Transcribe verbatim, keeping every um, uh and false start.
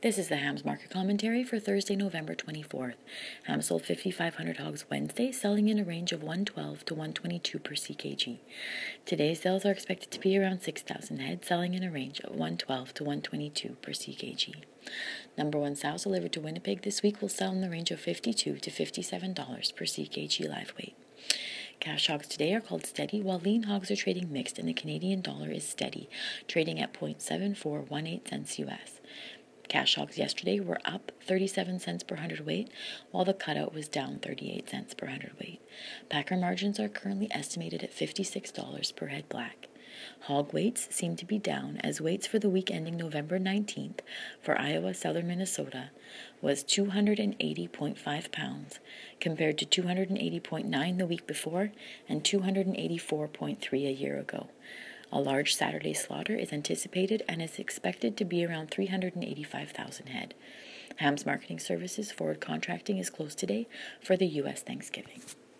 This is the Hams Market Commentary for Thursday, November twenty-fourth. Hams sold fifty-five hundred hogs Wednesday, selling in a range of one twelve to one twenty-two per C K G. Today's sales are expected to be around six thousand head, selling in a range of one twelve to one twenty-two per C K G. Number one sows delivered to Winnipeg this week will sell in the range of fifty-two to fifty-seven dollars per C K G live weight. Cash hogs today are called steady, while lean hogs are trading mixed and the Canadian dollar is steady, trading at zero point seven four one eight cents U S. Cash hogs yesterday were up thirty-seven cents per hundredweight, while the cutout was down thirty-eight cents per hundredweight. Packer margins are currently estimated at fifty-six dollars per head black. Hog weights seem to be down, as weights for the week ending November nineteenth for Iowa, southern Minnesota was two hundred eighty point five pounds, compared to two hundred eighty point nine the week before and two hundred eighty-four point three a year ago. A large Saturday slaughter is anticipated and is expected to be around three hundred eighty-five thousand head. Hams Marketing Services forward contracting is closed today for the U S Thanksgiving.